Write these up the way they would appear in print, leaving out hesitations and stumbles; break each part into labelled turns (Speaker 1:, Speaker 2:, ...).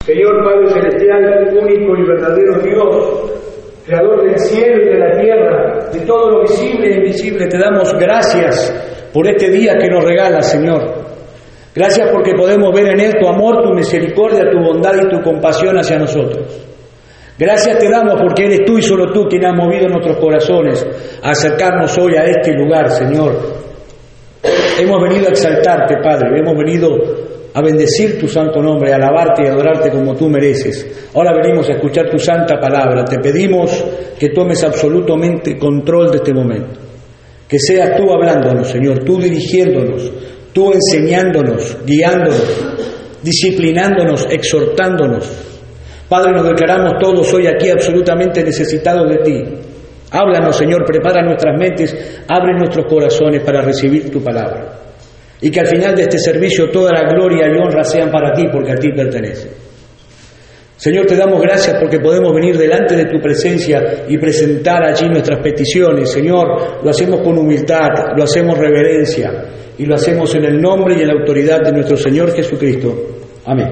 Speaker 1: Señor Padre Celestial, único y verdadero Dios, Creador del cielo y de la tierra, de todo lo visible e invisible, te damos gracias por este día que nos regalas, Señor. Gracias porque podemos ver en él tu amor, tu misericordia, tu bondad y tu compasión hacia nosotros. Gracias te damos porque eres tú y solo tú quien has movido nuestros corazones a acercarnos hoy a este lugar, Señor. Hemos venido a exaltarte, Padre, hemos venido a bendecir tu santo nombre, a alabarte y adorarte como tú mereces. Ahora venimos a escuchar tu santa palabra. Te pedimos que tomes absolutamente control de este momento. Que seas tú hablándonos, Señor, tú dirigiéndonos, tú enseñándonos, guiándonos, disciplinándonos, exhortándonos. Padre, nos declaramos todos hoy aquí absolutamente necesitados de ti. Háblanos, Señor, prepara nuestras mentes, abre nuestros corazones para recibir tu palabra. Y que al final de este servicio toda la gloria y honra sean para ti, porque a ti pertenece. Señor, te damos gracias porque podemos venir delante de tu presencia y presentar allí nuestras peticiones. Señor, lo hacemos con humildad, lo hacemos reverencia y lo hacemos en el nombre y en la autoridad de nuestro Señor Jesucristo. Amén.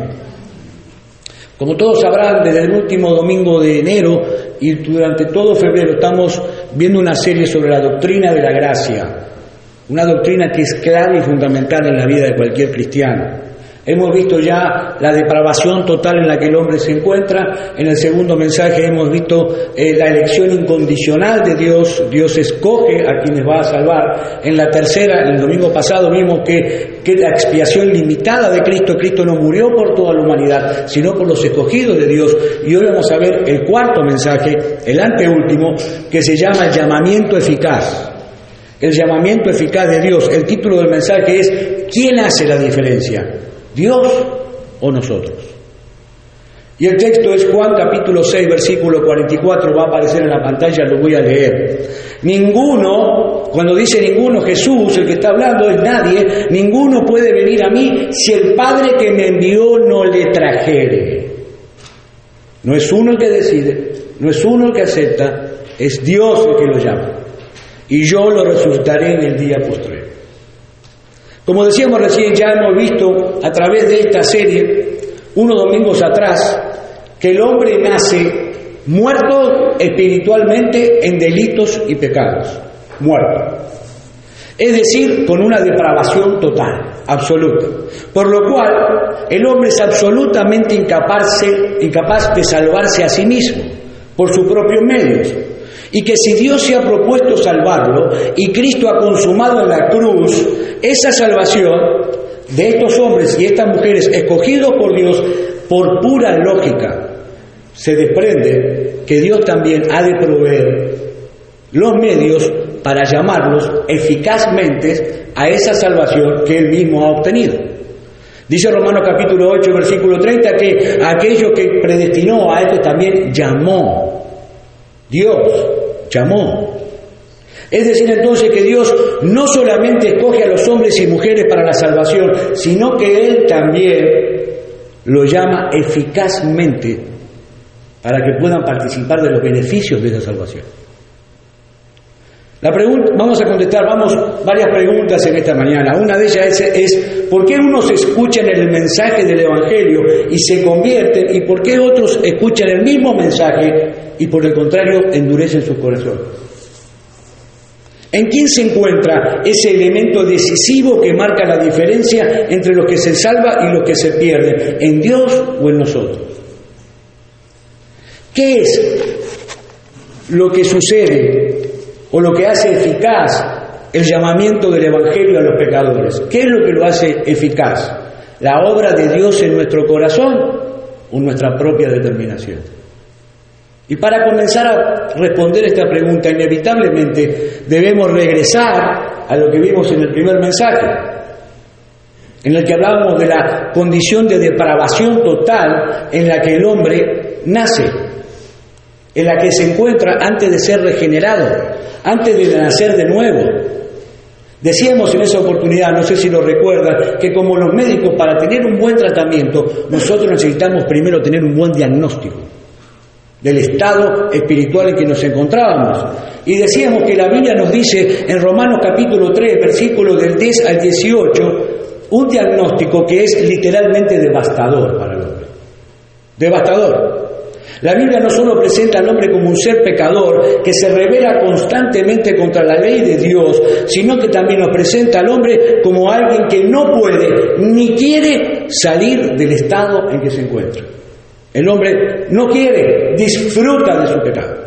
Speaker 1: Como todos sabrán, desde el último domingo de enero y durante todo febrero estamos viendo una serie sobre la doctrina de la gracia, una doctrina que es clave y fundamental en la vida de cualquier cristiano. Hemos visto ya la depravación total en la que el hombre se encuentra. En el segundo mensaje hemos visto la elección incondicional de Dios. Dios escoge a quienes va a salvar. En la tercera, el domingo pasado, vimos que la expiación limitada de Cristo. Cristo no murió por toda la humanidad, sino por los escogidos de Dios. Y hoy vamos a ver el cuarto mensaje, el anteúltimo, que se llama el llamamiento eficaz. El llamamiento eficaz de Dios. El título del mensaje es ¿quién hace la diferencia? ¿Dios o nosotros? Y el texto es Juan capítulo 6, versículo 44, va a aparecer en la pantalla, lo voy a leer. Ninguno, cuando dice ninguno, Jesús, el que está hablando es nadie, ninguno puede venir a mí si el Padre que me envió no le trajere. No es uno el que decide, no es uno el que acepta, es Dios el que lo llama. Y yo lo resucitaré en el día postrero. Como decíamos recién, ya hemos visto a través de esta serie, unos domingos atrás, que el hombre nace muerto espiritualmente en delitos y pecados. Muerto. Es decir, con una depravación total, absoluta. Por lo cual, el hombre es absolutamente incapaz de salvarse a sí mismo, por sus propios medios. Y que si Dios se ha propuesto salvarlo y Cristo ha consumado en la cruz esa salvación de estos hombres y estas mujeres escogidos por Dios por pura lógica, se desprende que Dios también ha de proveer los medios para llamarlos eficazmente a esa salvación que Él mismo ha obtenido. Dice Romanos capítulo 8, versículo 30, que aquello que predestinó a esto también llamó. Dios llamó. Es decir, entonces, que Dios no solamente escoge a los hombres y mujeres para la salvación, sino que Él también lo llama eficazmente para que puedan participar de los beneficios de esa salvación. La pregunta, vamos a contestar, varias preguntas en esta mañana. Una de ellas es ¿por qué unos escuchan el mensaje del Evangelio y se convierten, y por qué otros escuchan el mismo mensaje y por el contrario endurecen sus corazones? ¿En quién se encuentra ese elemento decisivo que marca la diferencia entre los que se salvan y los que se pierden? ¿En Dios o en nosotros? ¿Qué es lo que sucede o lo que hace eficaz el llamamiento del Evangelio a los pecadores? ¿Qué es lo que lo hace eficaz? ¿La obra de Dios en nuestro corazón o nuestra propia determinación? Y para comenzar a responder esta pregunta, inevitablemente debemos regresar a lo que vimos en el primer mensaje, en el que hablábamos de la condición de depravación total en la que el hombre nace, en la que se encuentra antes de ser regenerado, antes de nacer de nuevo. Decíamos en esa oportunidad, no sé si lo recuerdan, que como los médicos, para tener un buen tratamiento, nosotros necesitamos primero tener un buen diagnóstico del estado espiritual en que nos encontrábamos. Y decíamos que la Biblia nos dice en Romanos capítulo 3, versículos del 10 al 18, un diagnóstico que es literalmente devastador para el hombre. devastador. La Biblia no solo presenta al hombre como un ser pecador que se rebela constantemente contra la ley de Dios, sino que también nos presenta al hombre como alguien que no puede ni quiere salir del estado en que se encuentra. El hombre no quiere, disfruta de su pecado.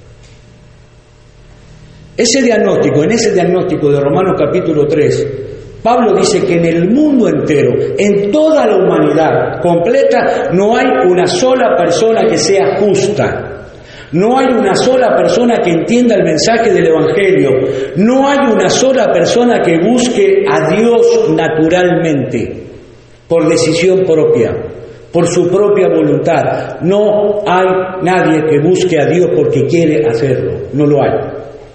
Speaker 1: En ese diagnóstico de Romanos capítulo 3, Pablo dice que en el mundo entero, en toda la humanidad completa, no hay una sola persona que sea justa. No hay una sola persona que entienda el mensaje del Evangelio. No hay una sola persona que busque a Dios naturalmente, por decisión propia, por su propia voluntad. No hay nadie que busque a Dios porque quiere hacerlo. No lo hay.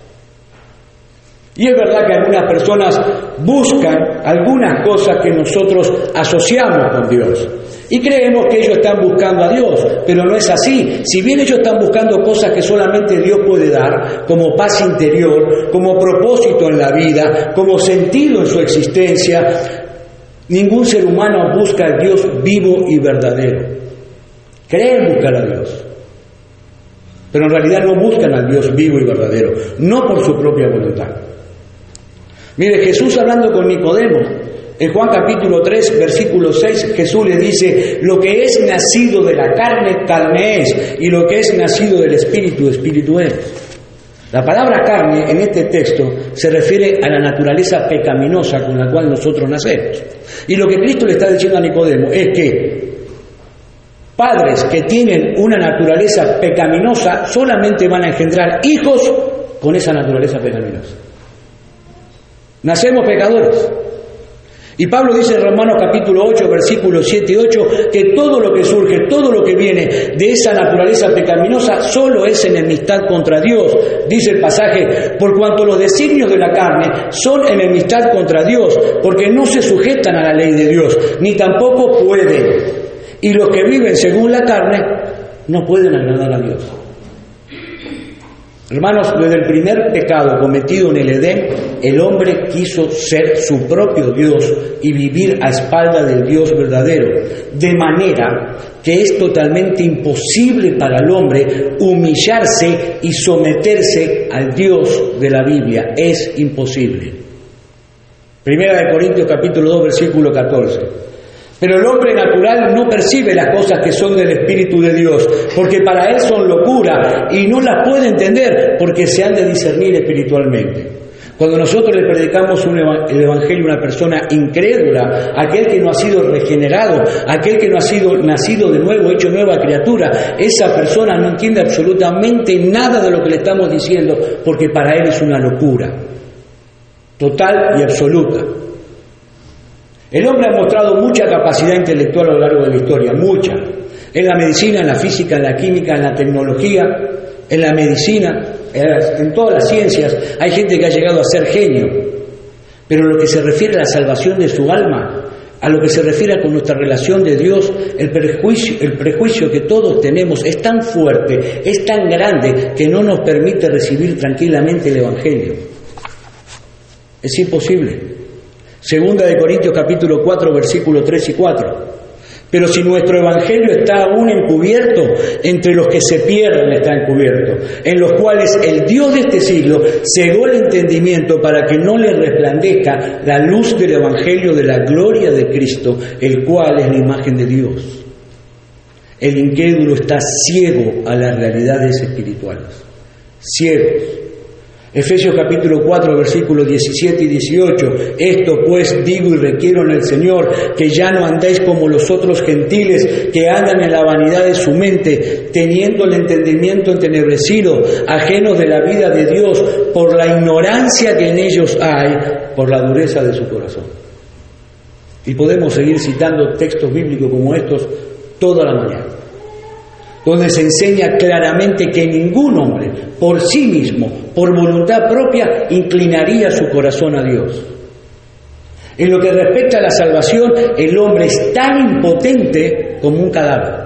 Speaker 1: Y es verdad que algunas personas buscan algunas cosas que nosotros asociamos con Dios. Y creemos que ellos están buscando a Dios, pero no es así. Si bien ellos están buscando cosas que solamente Dios puede dar, como paz interior, como propósito en la vida, como sentido en su existencia, ningún ser humano busca al Dios vivo y verdadero. Creen buscar a Dios, pero en realidad no buscan al Dios vivo y verdadero, no por su propia voluntad. Mire, Jesús hablando con Nicodemo, en Juan capítulo 3, versículo 6, Jesús le dice: lo que es nacido de la carne, carne es, y lo que es nacido del Espíritu, Espíritu es. La palabra carne en este texto se refiere a la naturaleza pecaminosa con la cual nosotros nacemos. Y lo que Cristo le está diciendo a Nicodemo es que padres que tienen una naturaleza pecaminosa solamente van a engendrar hijos con esa naturaleza pecaminosa. Nacemos pecadores. Y Pablo dice en Romanos capítulo 8, versículos 7 y 8, que todo lo que surge, todo lo que viene de esa naturaleza pecaminosa solo es enemistad contra Dios. Dice el pasaje: por cuanto los designios de la carne son enemistad contra Dios, porque no se sujetan a la ley de Dios, ni tampoco pueden. Y los que viven según la carne no pueden agradar a Dios. Hermanos, desde el primer pecado cometido en el Edén, el hombre quiso ser su propio Dios y vivir a espalda del Dios verdadero, de manera que es totalmente imposible para el hombre humillarse y someterse al Dios de la Biblia. Es imposible. Primera de Corintios capítulo 2, versículo 14. Pero el hombre natural no percibe las cosas que son del Espíritu de Dios, porque para él son locura y no las puede entender porque se han de discernir espiritualmente. Cuando nosotros le predicamos el Evangelio a una persona incrédula, aquel que no ha sido regenerado, aquel que no ha sido nacido de nuevo, hecho nueva criatura, esa persona no entiende absolutamente nada de lo que le estamos diciendo porque para él es una locura total y absoluta. El hombre ha mostrado mucha capacidad intelectual a lo largo de la historia, mucha. En la medicina, en la física, en la química, en la tecnología, en la medicina, en todas las ciencias, hay gente que ha llegado a ser genio. Pero en lo que se refiere a la salvación de su alma, a lo que se refiere con nuestra relación de Dios, el prejuicio que todos tenemos es tan fuerte, es tan grande, que no nos permite recibir tranquilamente el Evangelio. Es imposible. Segunda de Corintios capítulo 4, versículos 3 y 4. Pero si nuestro evangelio está aún encubierto, entre los que se pierden está encubierto, en los cuales el Dios de este siglo cegó el entendimiento para que no le resplandezca la luz del evangelio de la gloria de Cristo, el cual es la imagen de Dios. El incrédulo está ciego a las realidades espirituales. Ciegos. Efesios capítulo 4, versículos 17 y 18. Esto pues digo y requiero en el Señor, que ya no andéis como los otros gentiles, que andan en la vanidad de su mente, teniendo el entendimiento entenebrecido, ajenos de la vida de Dios, por la ignorancia que en ellos hay, por la dureza de su corazón. Y podemos seguir citando textos bíblicos como estos toda la mañana, donde se enseña claramente que ningún hombre, por sí mismo, por voluntad propia, inclinaría su corazón a Dios. En lo que respecta a la salvación, el hombre es tan impotente como un cadáver.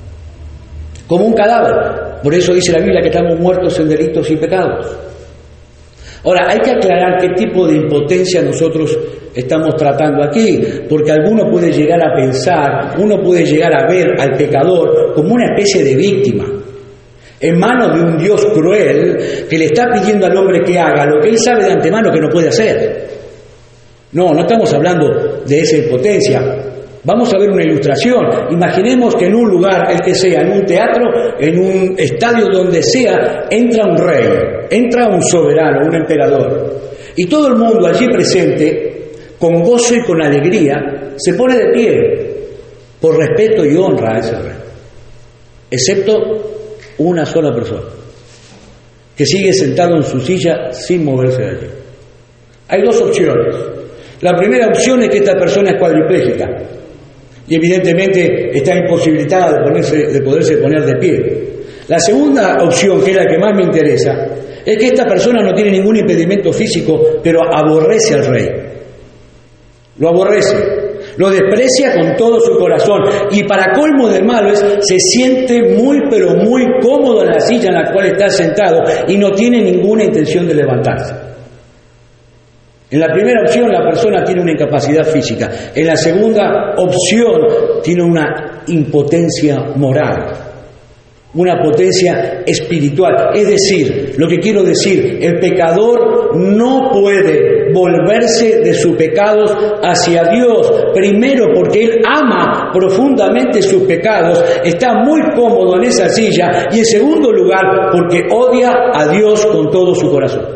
Speaker 1: Como un cadáver. Por eso dice la Biblia que estamos muertos en delitos y pecados. Ahora, hay que aclarar qué tipo de impotencia nosotros estamos tratando aquí, porque alguno puede llegar a pensar, uno puede llegar a ver al pecador como una especie de víctima, en manos de un Dios cruel que le está pidiendo al hombre que haga lo que él sabe de antemano que no puede hacer. No estamos hablando de esa impotencia. Vamos a ver una ilustración. Imaginemos que en un lugar, el que sea, en un teatro, en un estadio, donde sea, entra un rey, entra un soberano, un emperador. Y todo el mundo allí presente, con gozo y con alegría, se pone de pie por respeto y honra a ese rey. Excepto una sola persona, que sigue sentado en su silla sin moverse de allí. Hay dos opciones. La primera opción es que esta persona es cuadripléjica y evidentemente está imposibilitada de poderse poner de pie. La segunda opción, que es la que más me interesa, es que esta persona no tiene ningún impedimento físico, pero aborrece al rey. Lo aborrece, lo desprecia con todo su corazón y para colmo de males se siente muy pero muy cómodo en la silla en la cual está sentado y no tiene ninguna intención de levantarse. En la primera opción la persona tiene una incapacidad física, en la segunda opción tiene una impotencia moral, una potencia espiritual. Es decir, lo que quiero decir, el pecador no puede volverse de sus pecados hacia Dios, primero porque él ama profundamente sus pecados, está muy cómodo en esa silla, y en segundo lugar porque odia a Dios con todo su corazón.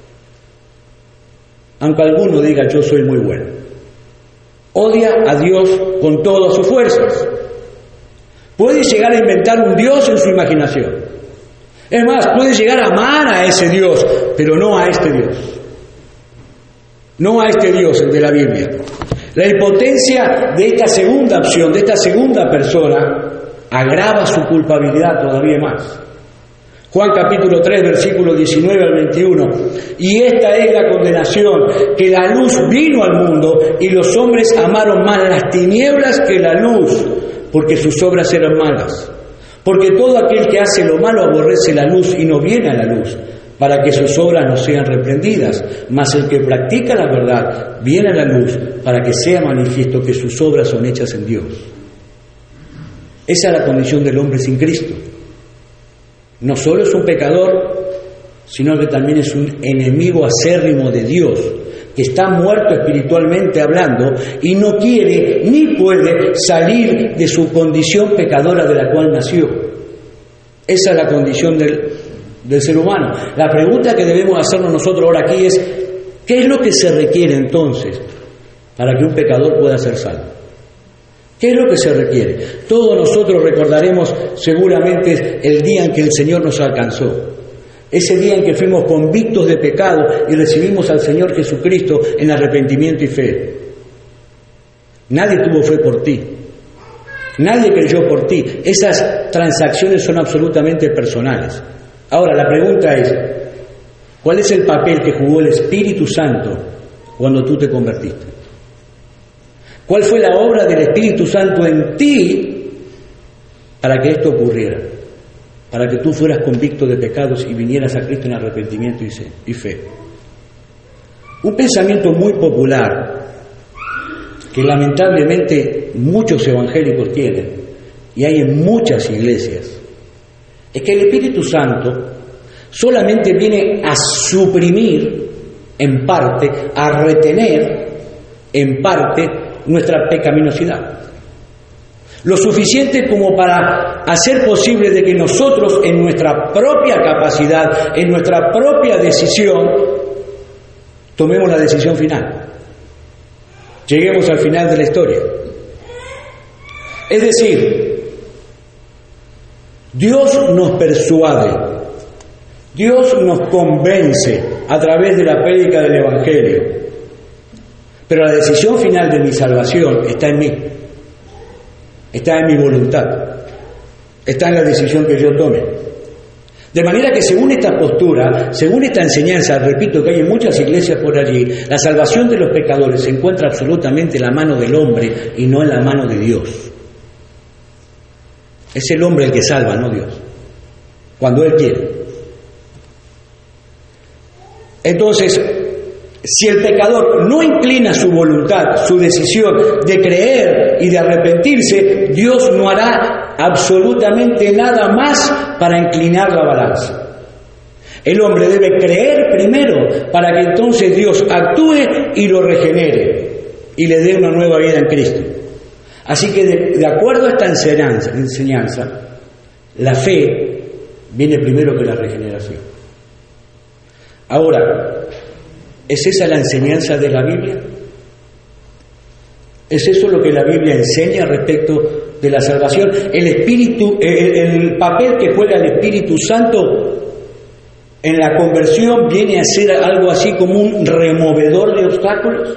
Speaker 1: Aunque alguno diga yo soy muy bueno, odia a Dios con todas sus fuerzas. Puede llegar a inventar un Dios en su imaginación. Es más, puede llegar a amar a ese Dios, pero no a este Dios. No a este Dios, el de la Biblia. La impotencia de esta segunda opción, de esta segunda persona, agrava su culpabilidad todavía más. Juan capítulo 3, versículos 19 al 21. Y esta es la condenación, que la luz vino al mundo y los hombres amaron más las tinieblas que la luz, porque sus obras eran malas. Porque todo aquel que hace lo malo aborrece la luz y no viene a la luz, para que sus obras no sean reprendidas. Mas el que practica la verdad viene a la luz, para que sea manifiesto que sus obras son hechas en Dios. Esa es la condición del hombre sin Cristo. No solo es un pecador, sino que también es un enemigo acérrimo de Dios, que está muerto espiritualmente hablando y no quiere ni puede salir de su condición pecadora de la cual nació. Esa es la condición del ser humano. La pregunta que debemos hacernos nosotros ahora aquí es: ¿qué es lo que se requiere entonces para que un pecador pueda ser salvo? ¿Qué es lo que se requiere? Todos nosotros recordaremos seguramente el día en que el Señor nos alcanzó. Ese día en que fuimos convictos de pecado y recibimos al Señor Jesucristo en arrepentimiento y fe. Nadie tuvo fe por ti. Nadie creyó por ti. Esas transacciones son absolutamente personales. Ahora, la pregunta es: ¿cuál es el papel que jugó el Espíritu Santo cuando tú te convertiste? ¿Cuál fue la obra del Espíritu Santo en ti para que esto ocurriera? Para que tú fueras convicto de pecados y vinieras a Cristo en arrepentimiento y fe. Un pensamiento muy popular, que lamentablemente muchos evangélicos tienen, y hay en muchas iglesias, es que el Espíritu Santo solamente viene a suprimir en parte, a retener en parte nuestra pecaminosidad. Lo suficiente como para hacer posible de que nosotros, en nuestra propia capacidad, en nuestra propia decisión, tomemos la decisión final. Lleguemos al final de la historia. Es decir, Dios nos persuade, Dios nos convence a través de la prédica del Evangelio. Pero la decisión final de mi salvación está en mí, está en mi voluntad, está en la decisión que yo tome. De manera que según esta postura, según esta enseñanza, repito que hay en muchas iglesias por allí, la salvación de los pecadores se encuentra absolutamente en la mano del hombre y no en la mano de Dios. Es el hombre el que salva, no Dios, cuando Él quiere. Entonces, Si el pecador no inclina su voluntad, su decisión de creer y de arrepentirse, Dios no hará absolutamente nada más para inclinar la balanza. El hombre debe creer primero para que entonces Dios actúe y lo regenere y le dé una nueva vida en Cristo. Así que de acuerdo a esta enseñanza, la fe viene primero que la regeneración. Ahora, ¿es esa la enseñanza de la Biblia? ¿Es eso lo que la Biblia enseña respecto de la salvación? El papel que juega el Espíritu Santo en la conversión viene a ser algo así como un removedor de obstáculos.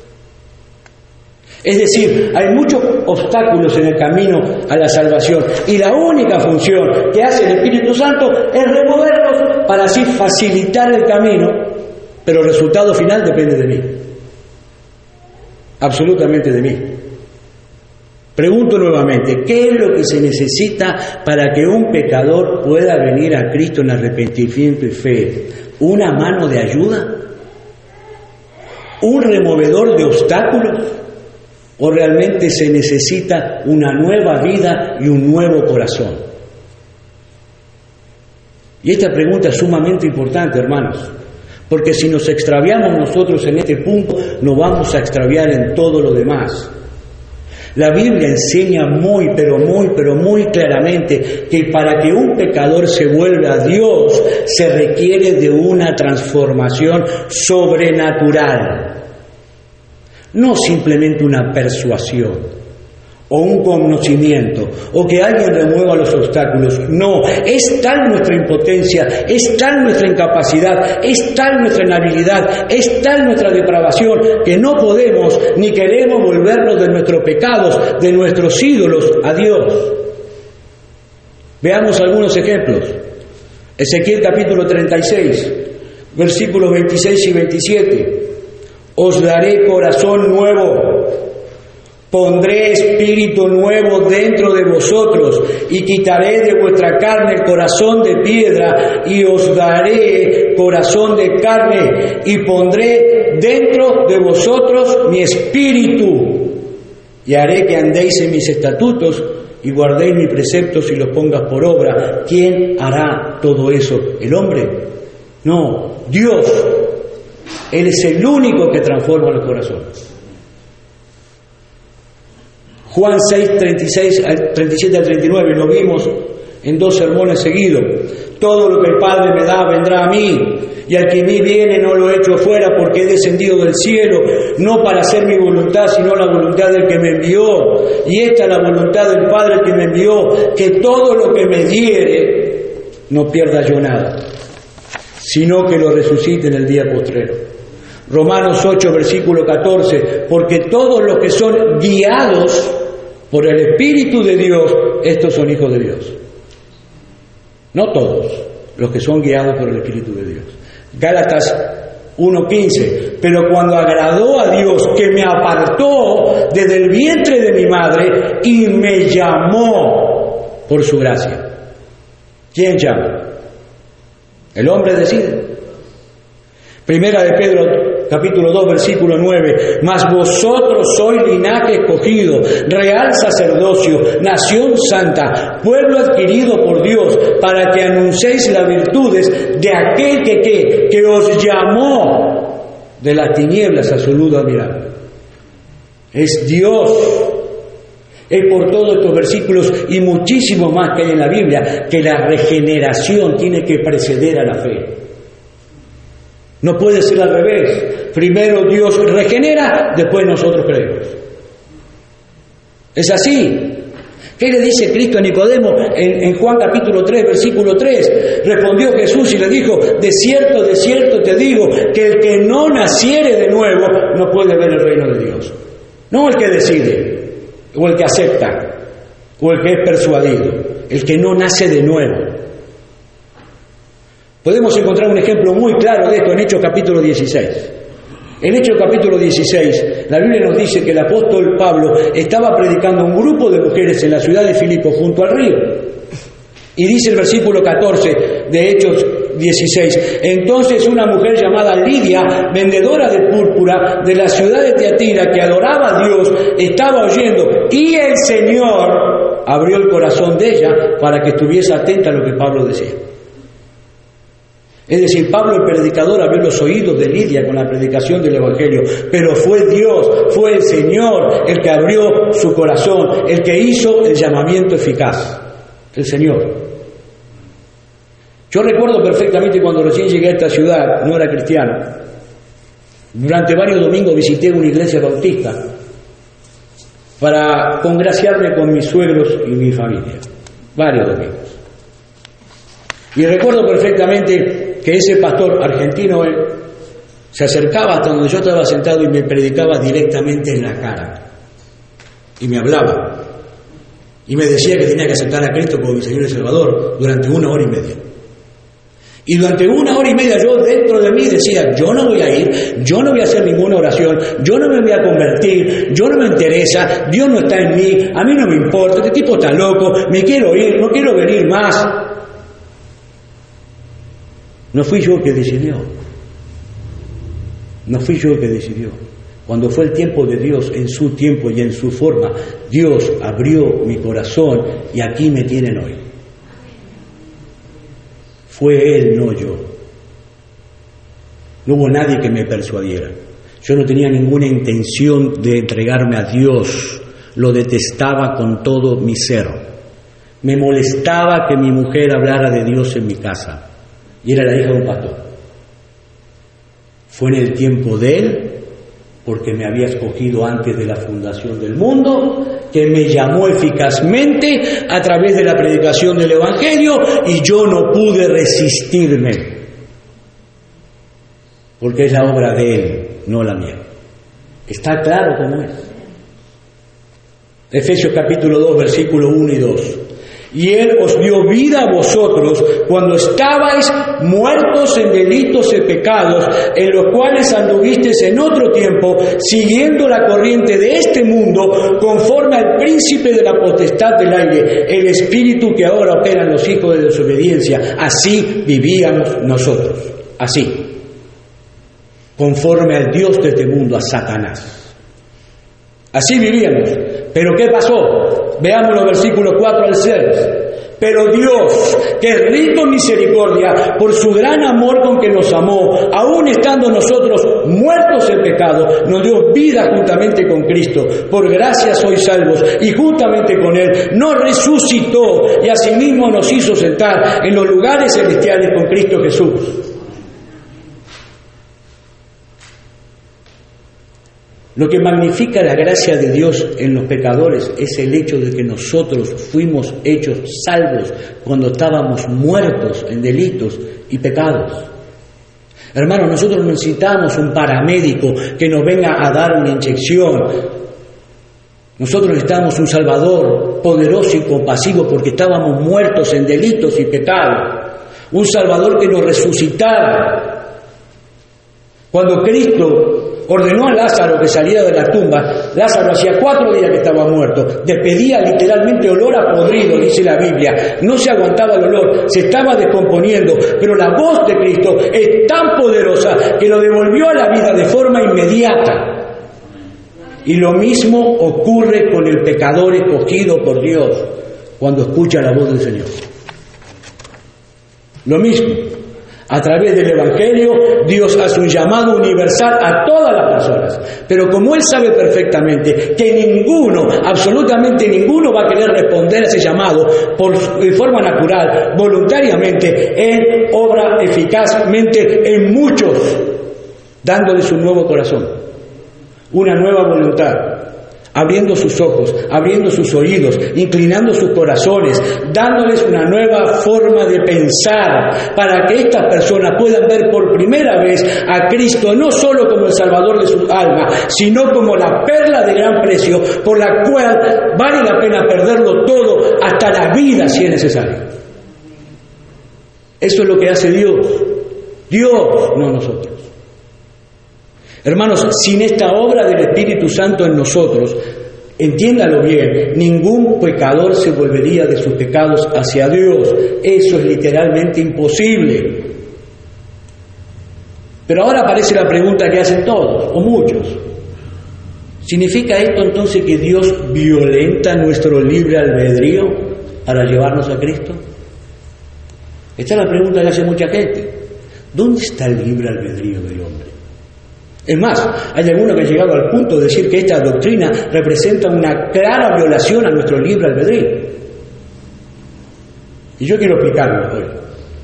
Speaker 1: Es decir, hay muchos obstáculos en el camino a la salvación y la única función que hace el Espíritu Santo es removerlos para así facilitar el camino, pero el resultado final depende de mí, absolutamente de mí. Pregunto nuevamente, ¿qué es lo que se necesita para que un pecador pueda venir a Cristo en arrepentimiento y fe? ¿Una mano de ayuda? ¿Un removedor de obstáculos? ¿O realmente se necesita una nueva vida y un nuevo corazón? Y esta pregunta es sumamente importante, hermanos, porque si nos extraviamos nosotros en este punto, nos vamos a extraviar en todo lo demás. La Biblia enseña muy claramente que para que un pecador se vuelva a Dios se requiere de una transformación sobrenatural. No simplemente una persuasión o un conocimiento o que alguien remueva los obstáculos. No, es tal nuestra impotencia, es tal nuestra incapacidad, es tal nuestra inhabilidad, es tal nuestra depravación que no podemos ni queremos volvernos de nuestros pecados, de nuestros ídolos a Dios. Veamos algunos ejemplos. Ezequiel capítulo 36, versículos 26 y 27. Os daré corazón nuevo, pondré espíritu nuevo dentro de vosotros y quitaré de vuestra carne el corazón de piedra y os daré corazón de carne y pondré dentro de vosotros mi espíritu y haré que andéis en mis estatutos y guardéis mis preceptos y los pongas por obra. ¿Quién hará todo eso? ¿El hombre? No, Dios. Él es el único que transforma los corazones. Juan 6, 37 al 39, lo vimos en 2 sermones seguidos. Todo lo que el Padre me da vendrá a mí, y al que a mí viene no lo echo fuera, porque he descendido del cielo, no para hacer mi voluntad, sino la voluntad del que me envió. Y esta es la voluntad del Padre que me envió, que todo lo que me diere, no pierda yo nada, sino que lo resucite en el día postrero. Romanos 8, versículo 14, porque todos los que son guiados por el Espíritu de Dios, estos son hijos de Dios. No todos los que son guiados por el Espíritu de Dios. Gálatas 1:15, pero cuando agradó a Dios que me apartó desde el vientre de mi madre y me llamó por su gracia. ¿Quién llama? El hombre decide. Primera de Pedro, capítulo 2, versículo 9. Mas vosotros sois linaje escogido, real sacerdocio, nación santa, pueblo adquirido por Dios, para que anunciéis las virtudes de aquel que os llamó de las tinieblas a su luz admirable. Es Dios. Es por todos estos versículos y muchísimos más que hay en la Biblia que la regeneración tiene que preceder a la fe. No puede ser al revés. Primero Dios regenera, después nosotros creemos. Es así. ¿Qué le dice Cristo a Nicodemo en Juan capítulo 3, versículo 3? Respondió Jesús y le dijo, de cierto te digo, que el que no naciere de nuevo no puede ver el reino de Dios. No el que decide, o el que acepta, o el que es persuadido, el que no nace de nuevo. Podemos encontrar un ejemplo muy claro de esto en Hechos capítulo 16. En Hechos capítulo 16, la Biblia nos dice que el apóstol Pablo estaba predicando a un grupo de mujeres en la ciudad de Filipo junto al río. Y dice el versículo 14 de Hechos 16. Entonces una mujer llamada Lidia, vendedora de púrpura de la ciudad de Tiatira, que adoraba a Dios, estaba oyendo, y el Señor abrió el corazón de ella para que estuviese atenta a lo que Pablo decía. Es decir, Pablo el predicador abrió los oídos de Lidia con la predicación del Evangelio, pero fue Dios, fue el Señor el que abrió su corazón, el que hizo el llamamiento eficaz, el Señor. Yo recuerdo perfectamente cuando recién llegué a esta ciudad, no era cristiano. Durante varios domingos visité una iglesia bautista para congraciarme con mis suegros y mi familia, varios domingos. Y recuerdo perfectamente que ese pastor argentino, él se acercaba hasta donde yo estaba sentado y me predicaba directamente en la cara. Y me hablaba. Y me decía que tenía que aceptar a Cristo como mi Señor y Salvador durante 1 hora y media. Y durante 1 hora y media yo dentro de mí decía, yo no voy a ir, yo no voy a hacer ninguna oración, yo no me voy a convertir, yo no me interesa, Dios no está en mí, a mí no me importa, este tipo está loco, me quiero ir, no quiero venir más. No fui yo el que decidió. No fui yo el que decidió. Cuando fue el tiempo de Dios, en su tiempo y en su forma, Dios abrió mi corazón y aquí me tienen hoy. Fue Él, no yo. No hubo nadie que me persuadiera. Yo no tenía ninguna intención de entregarme a Dios. Lo detestaba con todo mi ser. Me molestaba que mi mujer hablara de Dios en mi casa. Y era la hija de un pastor. Fue en el tiempo de Él, porque me había escogido antes de la fundación del mundo, que me llamó eficazmente a través de la predicación del Evangelio, y yo no pude resistirme, porque es la obra de Él, no la mía. ¿Está claro cómo es? Efesios capítulo 2, versículo 1 y 2. Y Él os dio vida a vosotros cuando estabais muertos en delitos y pecados, en los cuales anduvisteis en otro tiempo, siguiendo la corriente de este mundo, conforme al príncipe de la potestad del aire, el espíritu que ahora opera en los hijos de desobediencia. Así vivíamos nosotros, así, conforme al Dios de este mundo, a Satanás. Así vivíamos. ¿Pero qué pasó? Veamos los versículos 4 al 6. Pero Dios, que es rico en misericordia, por su gran amor con que nos amó, aun estando nosotros muertos en pecado, nos dio vida juntamente con Cristo. Por gracia sois salvos, y juntamente con Él nos resucitó, y asimismo nos hizo sentar en los lugares celestiales con Cristo Jesús. Lo que magnifica la gracia de Dios en los pecadores es el hecho de que nosotros fuimos hechos salvos cuando estábamos muertos en delitos y pecados. Hermanos, nosotros necesitamos un paramédico que nos venga a dar una inyección. Nosotros necesitamos un Salvador poderoso y compasivo porque estábamos muertos en delitos y pecados. Un Salvador que nos resucitara. Cuando Cristo ordenó a Lázaro que saliera de la tumba, Lázaro hacía 4 días que estaba muerto, despedía literalmente olor a podrido, dice la Biblia, no se aguantaba el olor, se estaba descomponiendo, pero la voz de Cristo es tan poderosa que lo devolvió a la vida de forma inmediata. Y lo mismo ocurre con el pecador escogido por Dios cuando escucha la voz del Señor. Lo mismo. A través del Evangelio, Dios hace un llamado universal a todas las personas. Pero como Él sabe perfectamente que ninguno, absolutamente ninguno va a querer responder a ese llamado de forma natural, voluntariamente, Él obra eficazmente en muchos, dándoles un nuevo corazón, una nueva voluntad, abriendo sus ojos, abriendo sus oídos, inclinando sus corazones, dándoles una nueva forma de pensar para que estas personas puedan ver por primera vez a Cristo no solo como el Salvador de su alma, sino como la perla de gran precio por la cual vale la pena perderlo todo, hasta la vida si es necesario. Eso es lo que hace Dios. Dios, no nosotros. Hermanos, sin esta obra del Espíritu Santo en nosotros, entiéndalo bien, ningún pecador se volvería de sus pecados hacia Dios. Eso es literalmente imposible. Pero ahora aparece la pregunta que hacen todos, o muchos. ¿Significa esto entonces que Dios violenta nuestro libre albedrío para llevarnos a Cristo? Esta es la pregunta que hace mucha gente. ¿Dónde está el libre albedrío del hombre? Es más, hay algunos que han llegado al punto de decir que esta doctrina representa una clara violación a nuestro libre albedrío. Y yo quiero explicarlo hoy.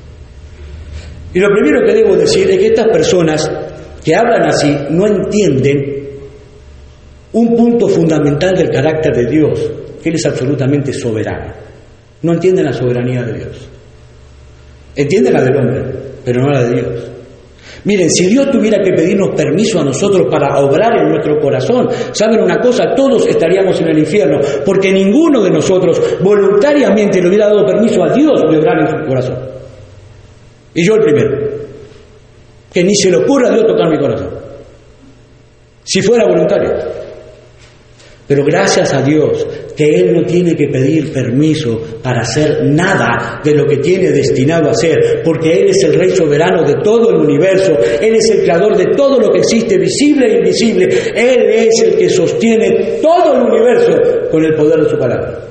Speaker 1: Y lo primero que debo decir es que estas personas que hablan así no entienden un punto fundamental del carácter de Dios, que Él es absolutamente soberano. No entienden la soberanía de Dios. Entienden la del hombre, pero no la de Dios. Miren, si Dios tuviera que pedirnos permiso a nosotros para obrar en nuestro corazón, ¿saben una cosa? Todos estaríamos en el infierno, porque ninguno de nosotros voluntariamente le hubiera dado permiso a Dios de obrar en su corazón. Y yo el primero, que ni se le ocurra a Dios tocar mi corazón, si fuera voluntario. Pero gracias a Dios que Él no tiene que pedir permiso para hacer nada de lo que tiene destinado a hacer, porque Él es el Rey soberano de todo el universo, Él es el creador de todo lo que existe, visible e invisible, Él es el que sostiene todo el universo con el poder de su palabra.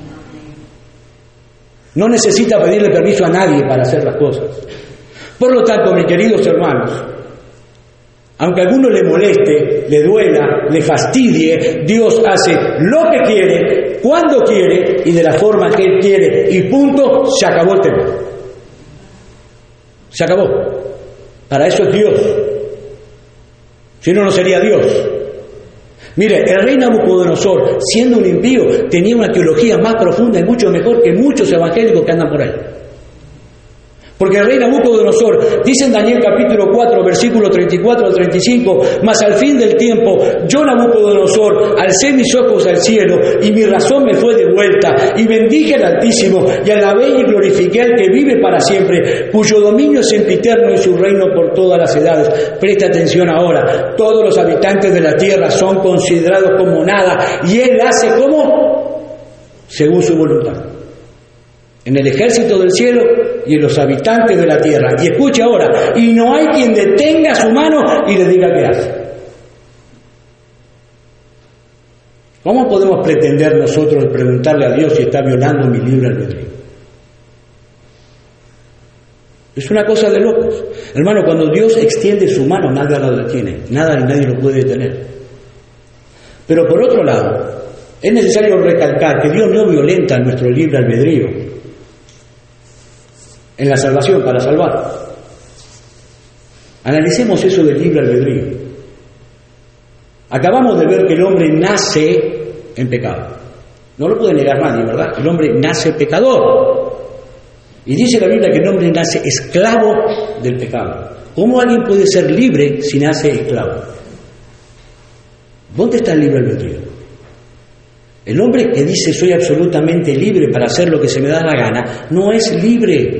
Speaker 1: No necesita pedirle permiso a nadie para hacer las cosas. Por lo tanto, mis queridos hermanos, aunque a alguno le moleste, le duela, le fastidie, Dios hace lo que quiere, cuando quiere y de la forma que Él quiere. Y punto, se acabó el tema. Se acabó. Para eso es Dios. Si no, no sería Dios. Mire, el rey Nabucodonosor, siendo un impío, tenía una teología más profunda y mucho mejor que muchos evangélicos que andan por ahí. Porque el rey Nabucodonosor, dice en Daniel capítulo 4, versículo 34 al 35, mas al fin del tiempo, yo Nabucodonosor, alcé mis ojos al cielo, y mi razón me fue devuelta, y bendije al Altísimo, y alabé y glorifiqué al que vive para siempre, cuyo dominio es sempiterno y su reino por todas las edades. Presta atención ahora, todos los habitantes de la tierra son considerados como nada, y Él hace como según su voluntad. En el ejército del cielo y en los habitantes de la tierra. Y escuche ahora, y no hay quien detenga su mano y le diga qué hace. ¿Cómo podemos pretender nosotros preguntarle a Dios si está violando mi libre albedrío? Es una cosa de locos. Hermano, cuando Dios extiende su mano, nada lo detiene, nada ni nadie lo puede detener. Pero por otro lado, es necesario recalcar que Dios no violenta nuestro libre albedrío en la salvación, para salvar. Analicemos eso del libre albedrío. Acabamos de ver que el hombre nace en pecado. No lo puede negar nadie, ¿verdad? El hombre nace pecador. Y dice la Biblia que el hombre nace esclavo del pecado. ¿Cómo alguien puede ser libre si nace esclavo? ¿Dónde está el libre albedrío? El hombre que dice soy absolutamente libre para hacer lo que se me da la gana, no es libre.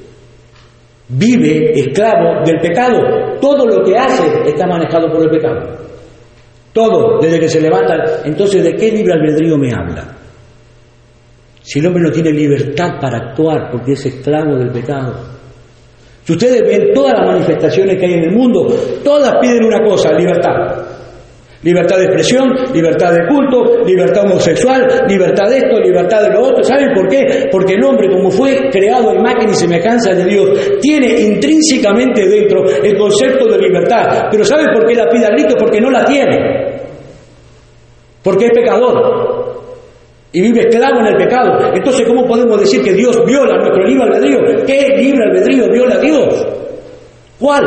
Speaker 1: Vive esclavo del pecado. Todo lo que hace está manejado por el pecado. Todo, desde que se levanta. Entonces, ¿de qué libre albedrío me habla? Si el hombre no tiene libertad para actuar porque es esclavo del pecado. Si ustedes ven todas las manifestaciones que hay en el mundo, todas piden una cosa, libertad. Libertad de expresión, libertad de culto, libertad homosexual, libertad de esto, libertad de lo otro. ¿Saben por qué? Porque el hombre, como fue creado a imagen y semejanza de Dios, tiene intrínsecamente dentro el concepto de libertad. Pero ¿saben por qué la pide a grito? Porque no la tiene. Porque es pecador. Y vive esclavo en el pecado. Entonces, ¿cómo podemos decir que Dios viola nuestro libre albedrío? ¿Qué libre albedrío viola a Dios? ¿Cuál?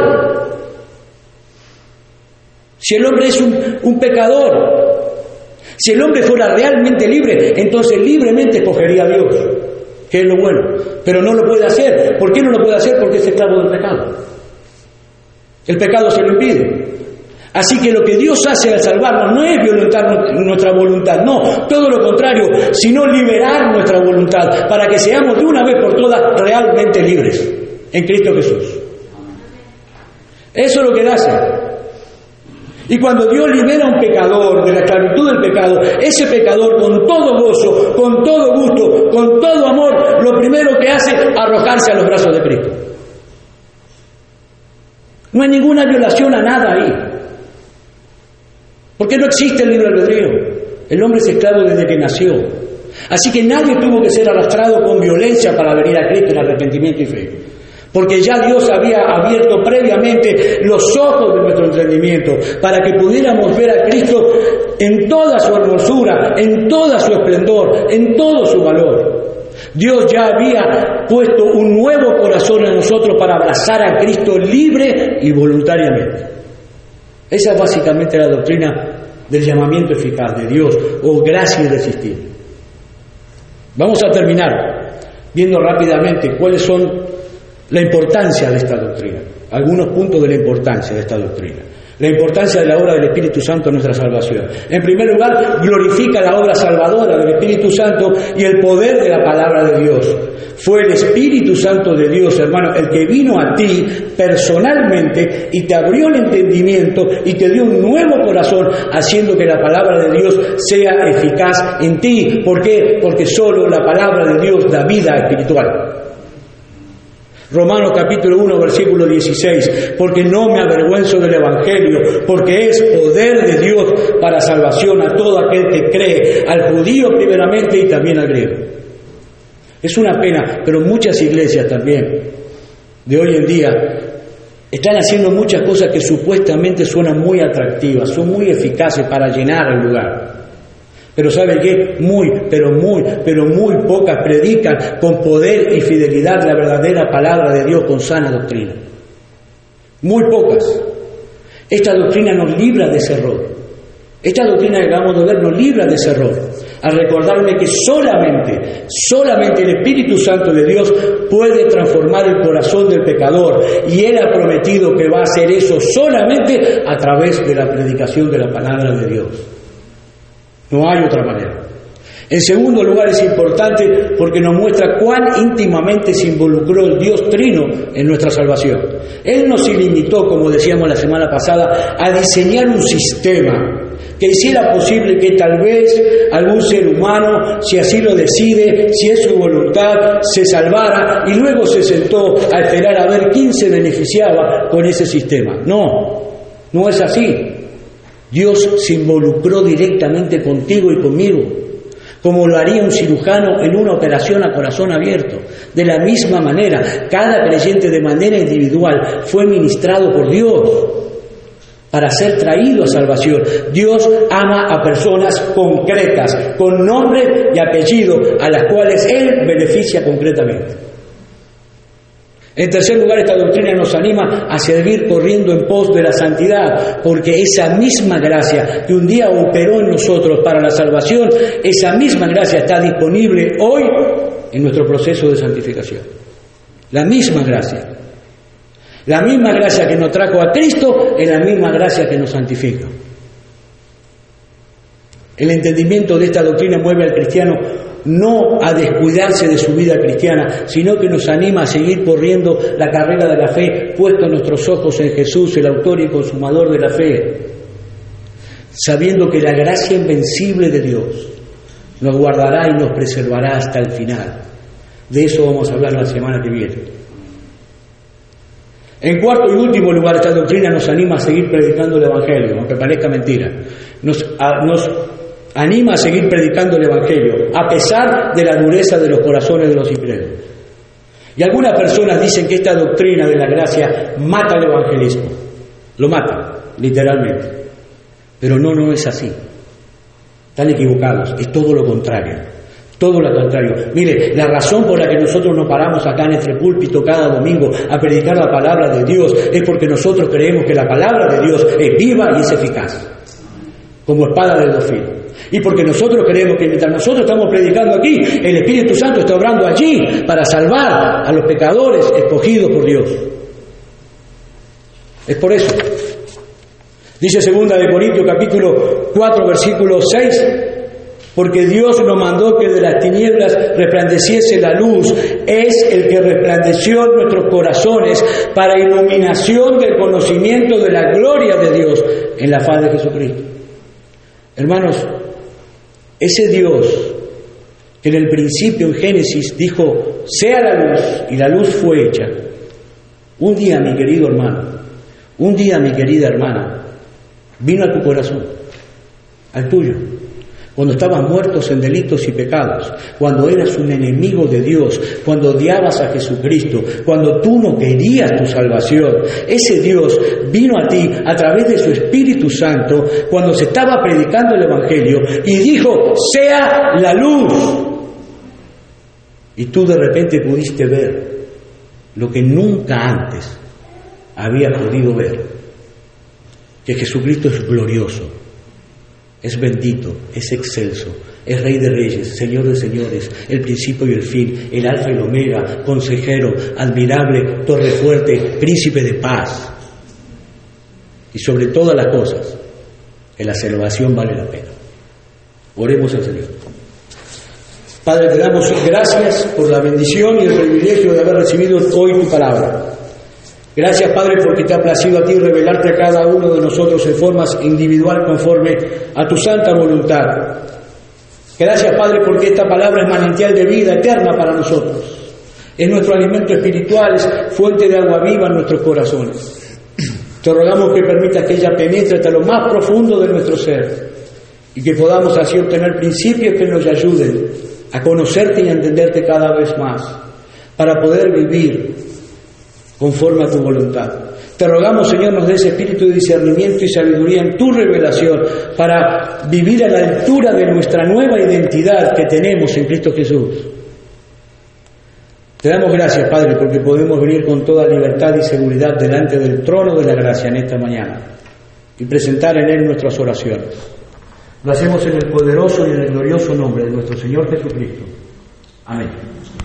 Speaker 1: Si el hombre es un pecador, si el hombre fuera realmente libre, entonces libremente escogería a Dios, que es lo bueno, pero no lo puede hacer. ¿Por qué no lo puede hacer? Porque es esclavo del pecado. El pecado se lo impide. Así que lo que Dios hace al salvarnos no es violentar nuestra voluntad, no, todo lo contrario, sino liberar nuestra voluntad para que seamos de una vez por todas realmente libres en Cristo Jesús. Eso es lo que Él hace. Y cuando Dios libera a un pecador de la esclavitud del pecado, ese pecador con todo gozo, con todo gusto, con todo amor, lo primero que hace es arrojarse a los brazos de Cristo. No hay ninguna violación a nada ahí. Porque no existe el libre albedrío. El hombre es esclavo desde que nació. Así que nadie tuvo que ser arrastrado con violencia para venir a Cristo en arrepentimiento y fe. Porque ya Dios había abierto previamente los ojos de nuestro entendimiento para que pudiéramos ver a Cristo en toda su hermosura, en toda su esplendor, en todo su valor. Dios ya había puesto un nuevo corazón en nosotros para abrazar a Cristo libre y voluntariamente. Esa es básicamente la doctrina del llamamiento eficaz de Dios, o gracia irresistible. Vamos a terminar viendo rápidamente cuáles son la importancia de esta doctrina, algunos puntos de la importancia de esta doctrina. La importancia de la obra del Espíritu Santo en nuestra salvación. En primer lugar, glorifica la obra salvadora del Espíritu Santo y el poder de la palabra de Dios. Fue el Espíritu Santo de Dios, hermano, el que vino a ti personalmente y te abrió el entendimiento y te dio un nuevo corazón, haciendo que la palabra de Dios sea eficaz en ti. ¿Por qué? Porque solo la palabra de Dios da vida espiritual. Romanos capítulo 1, versículo 16, porque no me avergüenzo del Evangelio, porque es poder de Dios para salvación a todo aquel que cree, al judío primeramente y también al griego. Es una pena, pero muchas iglesias también de hoy en día están haciendo muchas cosas que supuestamente suenan muy atractivas, son muy eficaces para llenar el lugar. Pero ¿sabe qué? Muy pocas predican con poder y fidelidad la verdadera palabra de Dios con sana doctrina. Muy pocas. Esta doctrina nos libra de ese error. Esta doctrina que acabamos de ver nos libra de ese error. A recordarme que solamente el Espíritu Santo de Dios puede transformar el corazón del pecador. Y Él ha prometido que va a hacer eso solamente a través de la predicación de la palabra de Dios. No hay otra manera. En segundo lugar, es importante porque nos muestra cuán íntimamente se involucró el Dios Trino en nuestra salvación. Él no se limitó, como decíamos la semana pasada, a diseñar un sistema que hiciera posible que tal vez algún ser humano, si así lo decide, si es su voluntad, se salvara y luego se sentó a esperar a ver quién se beneficiaba con ese sistema. No es así. Dios se involucró directamente contigo y conmigo, como lo haría un cirujano en una operación a corazón abierto. De la misma manera, cada creyente de manera individual fue ministrado por Dios para ser traído a salvación. Dios ama a personas concretas, con nombre y apellido, a las cuales Él beneficia concretamente. En tercer lugar, esta doctrina nos anima a seguir corriendo en pos de la santidad, porque esa misma gracia que un día operó en nosotros para la salvación, esa misma gracia está disponible hoy en nuestro proceso de santificación. La misma gracia. La misma gracia que nos trajo a Cristo es la misma gracia que nos santifica. El entendimiento de esta doctrina mueve al cristiano no a descuidarse de su vida cristiana, sino que nos anima a seguir corriendo la carrera de la fe, puestos nuestros ojos en Jesús, el autor y consumador de la fe, sabiendo que la gracia invencible de Dios nos guardará y nos preservará hasta el final. De eso vamos a hablar la semana que viene. En cuarto y último lugar, esta doctrina nos anima a seguir predicando el Evangelio, aunque parezca mentira. Nos anima a seguir predicando el Evangelio, a pesar de la dureza de los corazones de los incrédulos. Y algunas personas dicen que esta doctrina de la gracia mata el evangelismo. Lo mata, literalmente. Pero no es así. Están equivocados, es todo lo contrario. Todo lo contrario. Mire, la razón por la que nosotros nos paramos acá en este púlpito cada domingo a predicar la palabra de Dios es porque nosotros creemos que la palabra de Dios es viva y es eficaz, como espada de dos filos. Y porque nosotros creemos que mientras nosotros estamos predicando aquí, el Espíritu Santo está obrando allí para salvar a los pecadores escogidos por Dios. Es por eso. Dice 2 de Corintios capítulo 4 versículo 6, porque Dios nos mandó que de las tinieblas resplandeciese la luz, es el que resplandeció en nuestros corazones para iluminación del conocimiento de la gloria de Dios en la faz de Jesucristo. Hermanos, ese Dios que en el principio en Génesis dijo, sea la luz, y la luz fue hecha. Un día, mi querido hermano, Un día, mi querida hermana, vino a tu corazón, al tuyo, cuando estabas muertos en delitos y pecados, cuando eras un enemigo de Dios, cuando odiabas a Jesucristo, cuando tú no querías tu salvación. Ese Dios vino a ti a través de su Espíritu Santo cuando se estaba predicando el Evangelio y dijo: sea la luz. Y tú de repente pudiste ver lo que nunca antes había podido ver, que Jesucristo es glorioso, es bendito, es excelso, es Rey de Reyes, Señor de Señores, el principio y el fin, el alfa y el omega, consejero, admirable, torre fuerte, príncipe de paz. Y sobre todas las cosas, que la salvación vale la pena. Oremos al Señor. Padre, te damos gracias por la bendición y el privilegio de haber recibido hoy tu palabra. Gracias, Padre, porque te ha placido a ti revelarte a cada uno de nosotros en formas individual conforme a tu santa voluntad. Gracias, Padre, porque esta palabra es manantial de vida eterna para nosotros. Es nuestro alimento espiritual, es fuente de agua viva en nuestros corazones. Te rogamos que permitas que ella penetre hasta lo más profundo de nuestro ser y que podamos así obtener principios que nos ayuden a conocerte y a entenderte cada vez más, para poder vivir conforme a tu voluntad. Te rogamos, Señor, nos des espíritu de discernimiento y sabiduría en tu revelación, para vivir a la altura de nuestra nueva identidad que tenemos en Cristo Jesús. Te damos gracias, Padre, porque podemos venir con toda libertad y seguridad delante del trono de la gracia en esta mañana y presentar en Él nuestras oraciones. Lo hacemos en el poderoso y en el glorioso nombre de nuestro Señor Jesucristo. Amén.